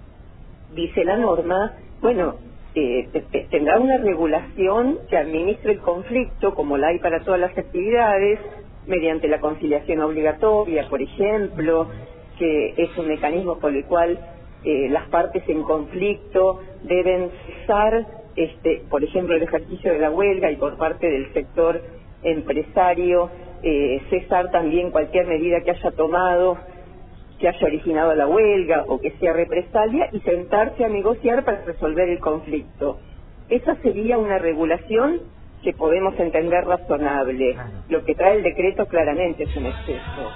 dice la norma, bueno, eh, tendrá una regulación que administre el conflicto, como la hay para todas las actividades, mediante la conciliación obligatoria, por ejemplo, que es un mecanismo por el cual eh, las partes en conflicto deben cesar, este, por ejemplo, el ejercicio de la huelga, y por parte del sector empresario, eh, cesar también cualquier medida que haya tomado, que haya originado la huelga o que sea represalia, y sentarse a negociar para resolver el conflicto. Esa sería una regulación que podemos entender razonable. Lo que trae el decreto claramente es un exceso.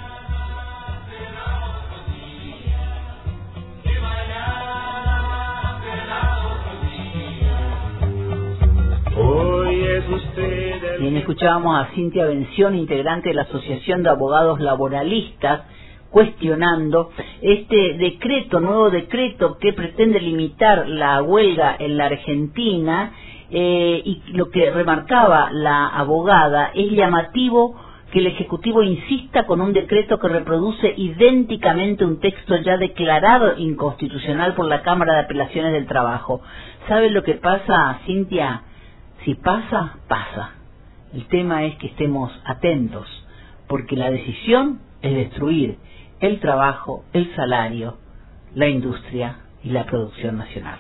Bien, escuchábamos a Cintia Bención, integrante de la Asociación de Abogados Laboralistas, cuestionando este decreto, nuevo decreto que pretende limitar la huelga en la Argentina, eh, y lo que remarcaba la abogada, es llamativo que el Ejecutivo insista con un decreto que reproduce idénticamente un texto ya declarado inconstitucional por la Cámara de Apelaciones del Trabajo. ¿Sabe lo que pasa, Cintia? Si pasa, pasa. El tema es que estemos atentos, porque la decisión es destruir el trabajo, el salario, la industria y la producción nacional.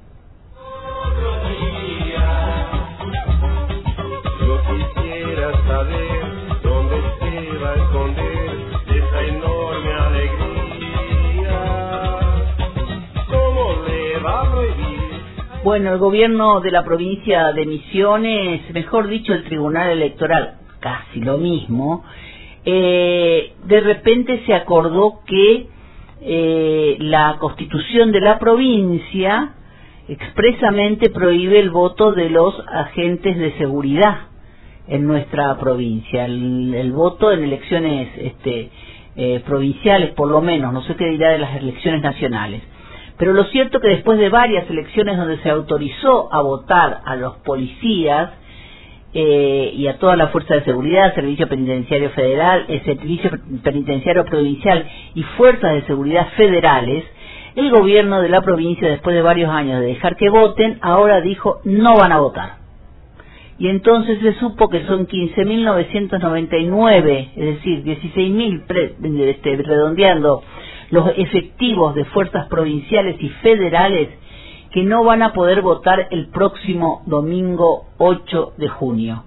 Yo quisiera saber dónde se va a esconder esa enorme alegría. ¿Cómo le va a prohibir? Bueno, el gobierno de la provincia de Misiones, mejor dicho, el Tribunal Electoral, casi lo mismo, eh, de repente se acordó que eh, la Constitución de la provincia expresamente prohíbe el voto de los agentes de seguridad en nuestra provincia, el, el voto en elecciones este, eh, provinciales por lo menos, no sé qué dirá de las elecciones nacionales. Pero lo cierto que después de varias elecciones donde se autorizó a votar a los policías eh, y a toda la fuerza de seguridad, Servicio Penitenciario Federal, el Servicio Penitenciario Provincial y fuerzas de seguridad federales, el gobierno de la provincia, después de varios años de dejar que voten, ahora dijo no van a votar. Y entonces se supo que son quince mil novecientos noventa y nueve, es decir, dieciséis mil, este, redondeando, los efectivos de fuerzas provinciales y federales que no van a poder votar el próximo domingo ocho de junio.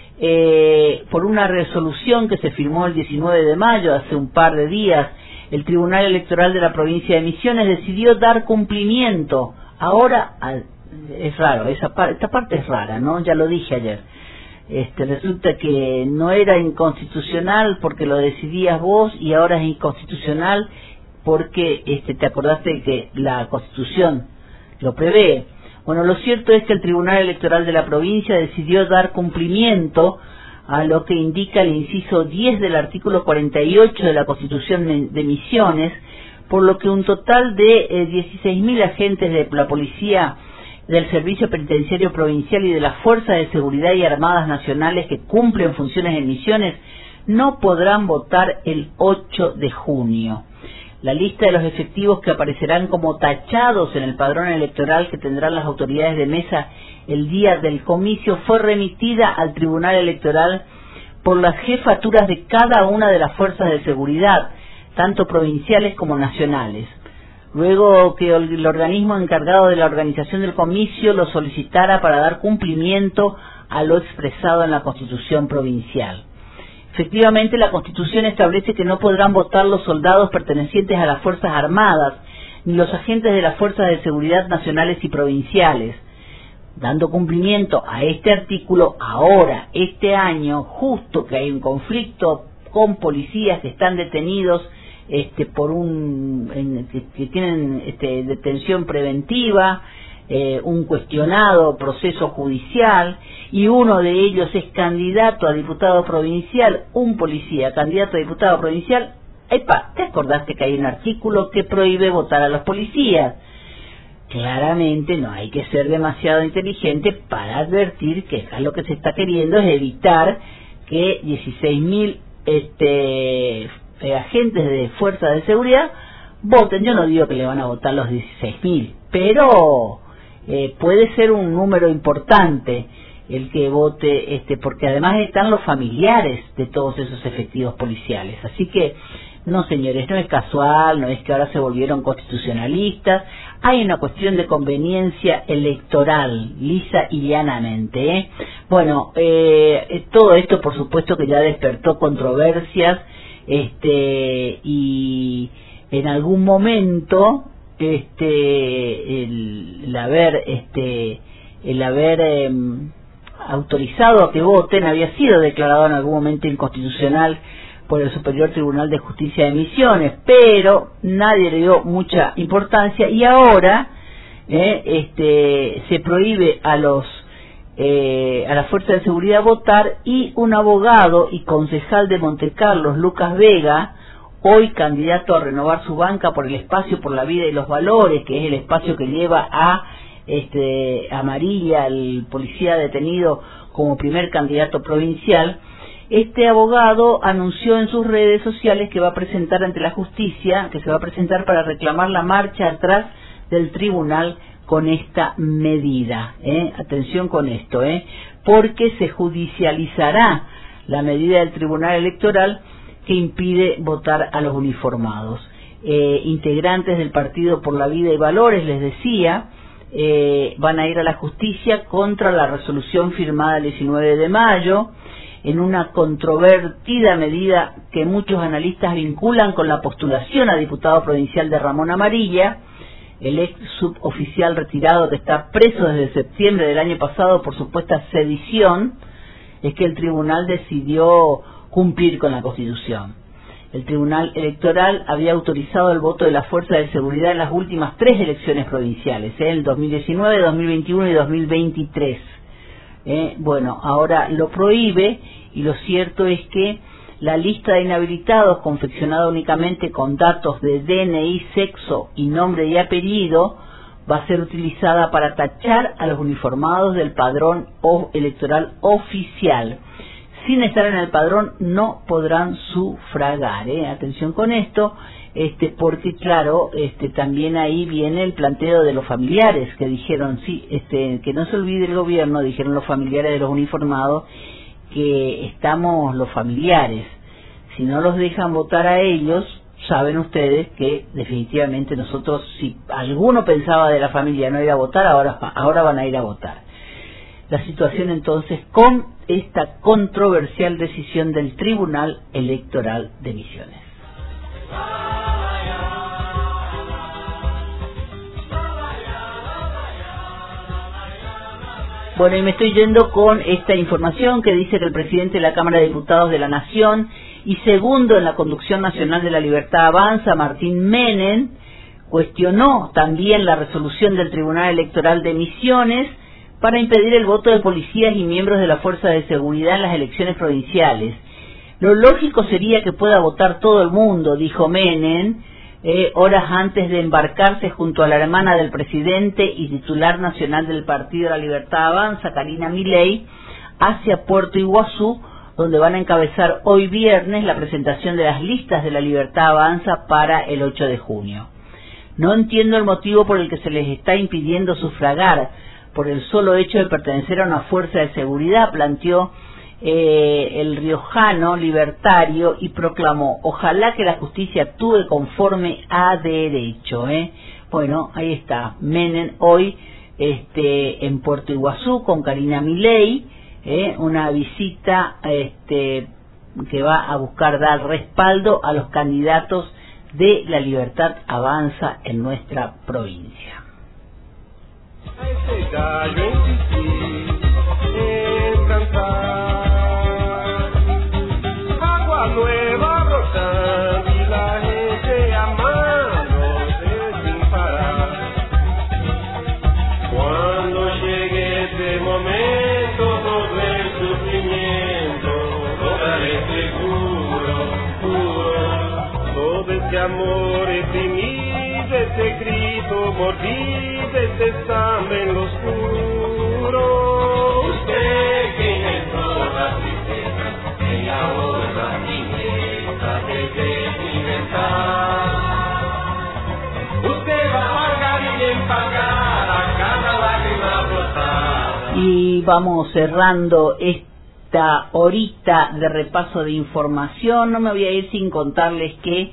Eh, por una resolución que se firmó el diecinueve de mayo, hace un par de días, el Tribunal Electoral de la provincia de Misiones decidió dar cumplimiento. Ahora, es raro, esa par, esta parte es rara, ¿no? Ya lo dije ayer. Este, resulta que no era inconstitucional porque lo decidías vos y ahora es inconstitucional porque este, te acordaste que la Constitución lo prevé. Bueno, lo cierto es que el Tribunal Electoral de la provincia decidió dar cumplimiento a lo que indica el inciso diez del artículo cuarenta y ocho de la Constitución de Misiones, por lo que un total de eh, dieciséis mil agentes de la policía, del Servicio Penitenciario Provincial y de las Fuerzas de Seguridad y Armadas Nacionales que cumplen funciones en Misiones no podrán votar el ocho de junio. La lista de los efectivos que aparecerán como tachados en el padrón electoral que tendrán las autoridades de mesa el día del comicio fue remitida al Tribunal Electoral por las jefaturas de cada una de las fuerzas de seguridad, tanto provinciales como nacionales. Luego que el organismo encargado de la organización del comicio lo solicitara para dar cumplimiento a lo expresado en la Constitución provincial. Efectivamente, la Constitución establece que no podrán votar los soldados pertenecientes a las Fuerzas Armadas, ni los agentes de las Fuerzas de Seguridad nacionales y provinciales. Dando cumplimiento a este artículo, ahora, este año, justo que hay un conflicto con policías que están detenidos este, por un, en, que, que tienen este, detención preventiva, eh, un cuestionado proceso judicial, y uno de ellos es candidato a diputado provincial, un policía candidato a diputado provincial. Epa, ¿te acordaste que hay un artículo que prohíbe votar a los policías? Claramente no hay que ser demasiado inteligente para advertir que acá lo que se está queriendo es evitar que dieciséis mil este, eh, agentes de fuerzas de seguridad voten. Yo no digo que le van a votar los dieciséis mil, pero eh, puede ser un número importante el que vote, este, porque además están los familiares de todos esos efectivos policiales. Así que, no señores, no es casual, no es que ahora se volvieron constitucionalistas, hay una cuestión de conveniencia electoral, lisa y llanamente, ¿eh? Bueno, eh, todo esto por supuesto que ya despertó controversias, este, y en algún momento, este, el, el haber, este, el haber eh, autorizado a que voten había sido declarado en algún momento inconstitucional por el Superior Tribunal de Justicia de Misiones, pero nadie le dio mucha importancia y ahora eh, este, se prohíbe a los eh, a la Fuerza de Seguridad votar, y un abogado y concejal de Montecarlos, Lucas Vega, hoy candidato a renovar su banca por el Espacio por la Vida y los Valores, que es el espacio que lleva a este a María, el policía detenido, como primer candidato provincial. Este abogado anunció en sus redes sociales que va a presentar ante la justicia, que se va a presentar para reclamar la marcha atrás del tribunal con esta medida. ¿eh? Atención con esto, ¿eh? porque se judicializará la medida del Tribunal Electoral que impide votar a los uniformados. Eh, integrantes del Partido por la Vida y Valores, les decía, eh, van a ir a la justicia contra la resolución firmada el diecinueve de mayo, en una controvertida medida que muchos analistas vinculan con la postulación a diputado provincial de Ramón Amarilla, el ex suboficial retirado que está preso desde septiembre del año pasado por supuesta sedición. Es que el tribunal decidió cumplir con la Constitución. El Tribunal Electoral había autorizado el voto de la Fuerza de Seguridad en las últimas tres elecciones provinciales, ¿eh? el dos mil diecinueve, dos mil veintiuno y dos mil veintitrés. Eh, bueno, ahora lo prohíbe, y lo cierto es que la lista de inhabilitados, confeccionada únicamente con datos de D N I, sexo y nombre y apellido, va a ser utilizada para tachar a los uniformados del padrón electoral oficial. Sin estar en el padrón no podrán sufragar, ¿eh? Atención con esto, este, porque claro, este, también ahí viene el planteo de los familiares que dijeron, sí, este, que no se olvide el gobierno, dijeron los familiares de los uniformados, que estamos los familiares, si no los dejan votar a ellos, saben ustedes que definitivamente nosotros, si alguno pensaba de la familia no ir a votar, ahora, ahora van a ir a votar. La situación entonces con esta controversial decisión del Tribunal Electoral de Misiones. Bueno, y me estoy yendo con esta información que dice que el presidente de la Cámara de Diputados de la Nación y segundo en la conducción nacional de la Libertad Avanza, Martín Menem, cuestionó también la resolución del Tribunal Electoral de Misiones para impedir el voto de policías y miembros de la Fuerza de Seguridad en las elecciones provinciales. Lo lógico sería que pueda votar todo el mundo, dijo Menem, eh, horas antes de embarcarse junto a la hermana del presidente y titular nacional del Partido de la Libertad Avanza, Karina Milei, hacia Puerto Iguazú, donde van a encabezar hoy viernes la presentación de las listas de la Libertad Avanza para el ocho de junio. No entiendo el motivo por el que se les está impidiendo sufragar por el solo hecho de pertenecer a una fuerza de seguridad, planteó eh, el riojano libertario y proclamó: ojalá que la justicia actúe conforme a derecho. ¿eh? Bueno, ahí está, Menem hoy este, en Puerto Iguazú con Karina Milei, ¿eh? una visita este, que va a buscar dar respaldo a los candidatos de la Libertad Avanza en nuestra provincia. Ese gallo insistí en cantar, agua nueva brotando y la gente amándose sin parar. Cuando llegue ese momento, todo el sufrimiento lograré seguro, puro, todo ese amor reprimido, ese grito mordido, ese sangre en lo oscuro. Usted que inventó la tristeza en la otra inquieta de experimentar. Usted va a pagar y empacar a cada lágrima brotada. Y vamos cerrando esta horita de repaso de información. No me voy a ir sin contarles que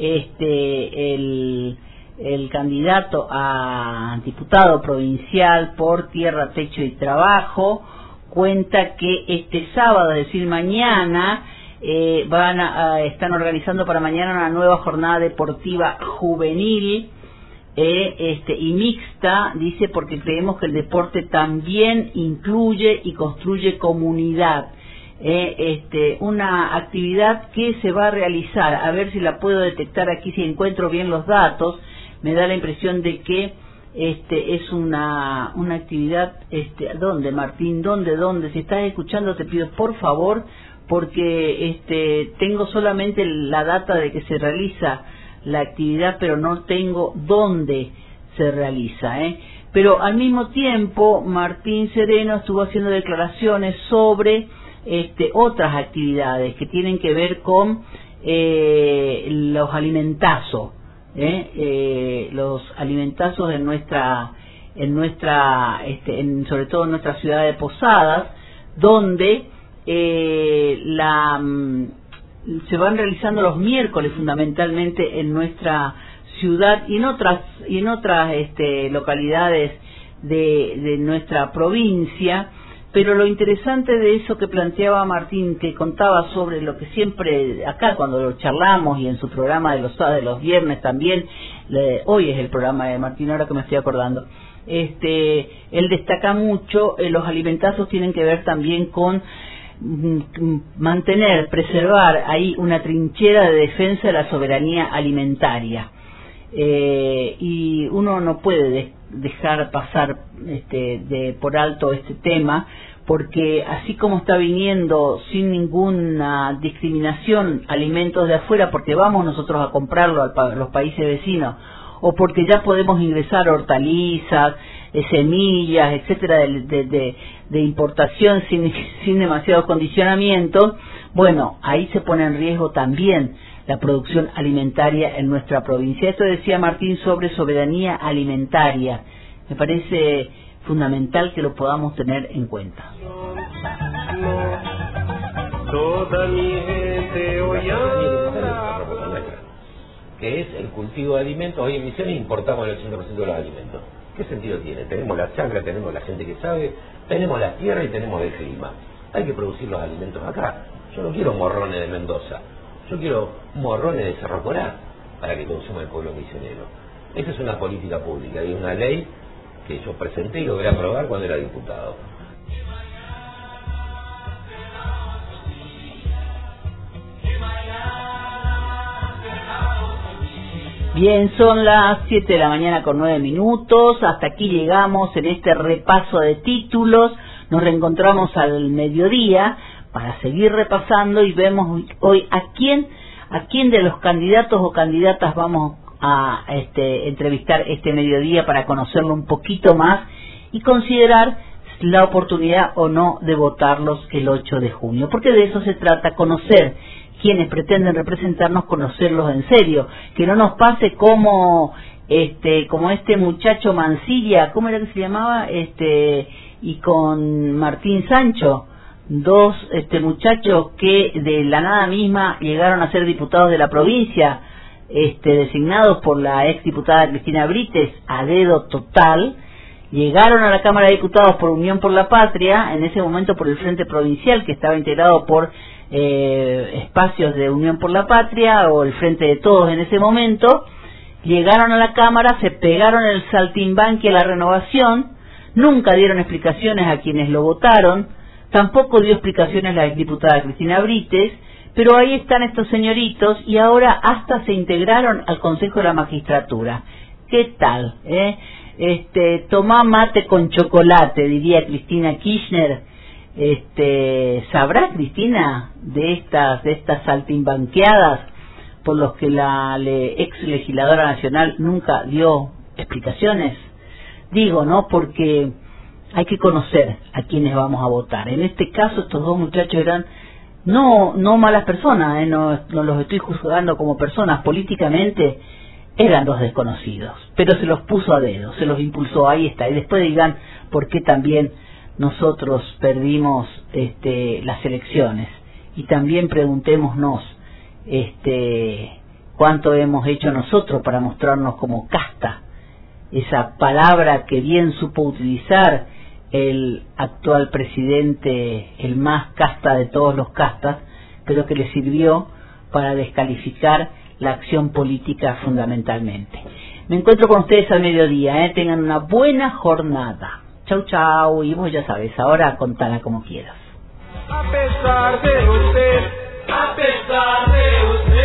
este el el candidato a diputado provincial por Tierra, Techo y Trabajo cuenta que este sábado, es decir, mañana, eh, van a, a, están organizando para mañana una nueva jornada deportiva juvenil eh, este, y mixta, dice, porque creemos que el deporte también incluye y construye comunidad. Eh, este, una actividad que se va a realizar, a ver si la puedo detectar aquí, si encuentro bien los datos. Me da la impresión de que este es una una actividad, este, ¿dónde, Martín? ¿Dónde, dónde? Si estás escuchando, te pido por favor, porque este tengo solamente la data de que se realiza la actividad, pero no tengo dónde se realiza, ¿eh? Pero al mismo tiempo, Martín Sereno estuvo haciendo declaraciones sobre este otras actividades que tienen que ver con eh, los alimentazos. ¿Eh? Eh, los alimentazos en nuestra en nuestra este, en, sobre todo en nuestra ciudad de Posadas, donde eh, la mm, se van realizando los miércoles fundamentalmente en nuestra ciudad y en otras y en otras este, localidades de, de nuestra provincia. Pero lo interesante de eso que planteaba Martín, que contaba sobre lo que siempre acá cuando lo charlamos y en su programa de los de los viernes también, le, hoy es el programa de Martín, ahora que me estoy acordando, este, él destaca mucho, eh, los alimentazos tienen que ver también con mm, mantener, preservar ahí una trinchera de defensa de la soberanía alimentaria. Eh, y uno no puede de, dejar pasar este, de por alto este tema, porque así como está viniendo sin ninguna discriminación alimentos de afuera, porque vamos nosotros a comprarlo a los países vecinos, o porque ya podemos ingresar hortalizas, eh, semillas, etcétera, de, de, de, de importación sin, sin demasiado condicionamiento, bueno, ahí se pone en riesgo también la producción alimentaria en nuestra provincia. Esto decía Martín sobre soberanía alimentaria. Me parece fundamental que lo podamos tener en cuenta. Toda mi gente hoy anda que es el cultivo de alimentos. Hoy en Misiones importamos el ochenta por ciento de los alimentos. ¿Qué sentido tiene? Tenemos la chacra, tenemos la gente que sabe, tenemos la tierra y tenemos el clima. Hay que producir los alimentos acá. Yo no quiero morrones de Mendoza, yo quiero morrones de Cerro Corá para que consuma el pueblo misionero. Esa es una política pública y una ley que yo presenté y logré aprobar cuando era diputado. Bien, son las siete de la mañana con nueve minutos, hasta aquí llegamos en este repaso de títulos, nos reencontramos al mediodía para seguir repasando y vemos hoy a quién, a quién de los candidatos o candidatas vamos a este, entrevistar este mediodía para conocerlo un poquito más y considerar la oportunidad o no de votarlos el ocho de junio, porque de eso se trata, conocer quienes pretenden representarnos, conocerlos en serio, que no nos pase como este como este muchacho Mansilla, ¿cómo era que se llamaba? Este y con Martín Sancho, dos este muchachos que de la nada misma llegaron a ser diputados de la provincia, este designados por la ex diputada Cristina Brites a dedo total. Llegaron a la Cámara de Diputados por Unión por la Patria, en ese momento por el Frente Provincial, que estaba integrado por eh, espacios de Unión por la Patria, o el Frente de Todos en ese momento. Llegaron a la Cámara, se pegaron el saltimbanqui a la renovación, nunca dieron explicaciones a quienes lo votaron, tampoco dio explicaciones la exdiputada Cristina Brites, pero ahí están estos señoritos y ahora hasta se integraron al Consejo de la Magistratura. ¿Qué tal? Eh? Este, tomá mate con chocolate, diría Cristina Kirchner. Este, ¿sabrá Cristina de estas de estas saltimbanqueadas por los que la le, ex legisladora nacional nunca dio explicaciones? Digo, ¿no? Porque hay que conocer a quienes vamos a votar. En este caso, estos dos muchachos eran no no malas personas, ¿eh? no, no los estoy juzgando como personas, políticamente eran dos desconocidos, pero se los puso a dedo, se los impulsó, ahí está, y después digan por qué también nosotros perdimos este, las elecciones, y también preguntémonos este, cuánto hemos hecho nosotros para mostrarnos como casta, esa palabra que bien supo utilizar el actual presidente, el más casta de todos los castas, pero que le sirvió para descalificar la acción política fundamentalmente. Me encuentro con ustedes al mediodía, ¿eh? Tengan una buena jornada. Chau, chau, y vos ya sabes, ahora contala como quieras. A pesar de usted, a pesar de usted.